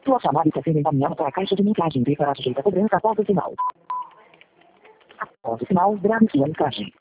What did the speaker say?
Sua chamada está sendo encaminhada para a caixa de mensagem e será sujeita a cobrança após o sinal. Após o sinal, grave sua mensagem.